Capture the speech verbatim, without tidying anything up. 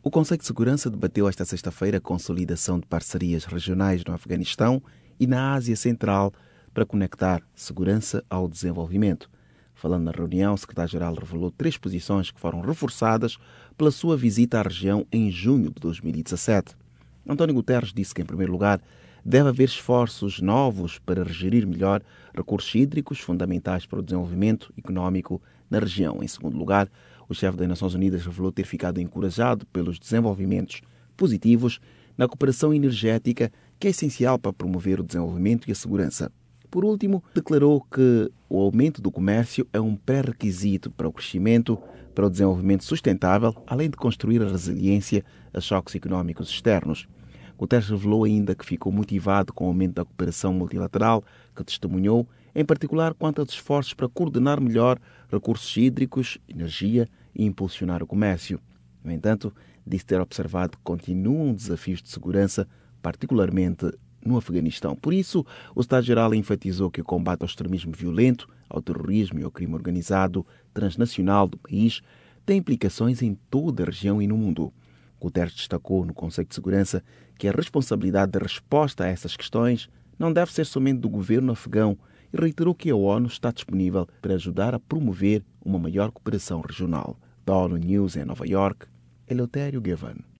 O Conselho de Segurança debateu esta sexta-feira a consolidação de parcerias regionais no Afeganistão e na Ásia Central para conectar segurança ao desenvolvimento. Falando na reunião, o secretário-geral revelou três posições que foram reforçadas pela sua visita à região em junho de dois mil e dezassete. António Guterres disse que, em primeiro lugar, deve haver esforços novos para gerir melhor recursos hídricos fundamentais para o desenvolvimento econômico na região. Em segundo lugar, o chefe das Nações Unidas revelou ter ficado encorajado pelos desenvolvimentos positivos na cooperação energética, que é essencial para promover o desenvolvimento e a segurança. Por último, declarou que o aumento do comércio é um pré-requisito para o crescimento, para o desenvolvimento sustentável, além de construir a resiliência a choques económicos externos. Guterres revelou ainda que ficou motivado com o aumento da cooperação multilateral, que testemunhou, em particular quanto aos esforços para coordenar melhor recursos hídricos, energia e impulsionar o comércio. No entanto, disse ter observado que continuam desafios de segurança, particularmente no Afeganistão. Por isso, o Estado-Geral enfatizou que o combate ao extremismo violento, ao terrorismo e ao crime organizado transnacional do país tem implicações em toda a região e no mundo. Guterres destacou no Conselho de Segurança que a responsabilidade da resposta a essas questões não deve ser somente do governo afegão e reiterou que a ONU está disponível para ajudar a promover uma maior cooperação regional. Da ONU News em Nova York, Eleutério Gavan.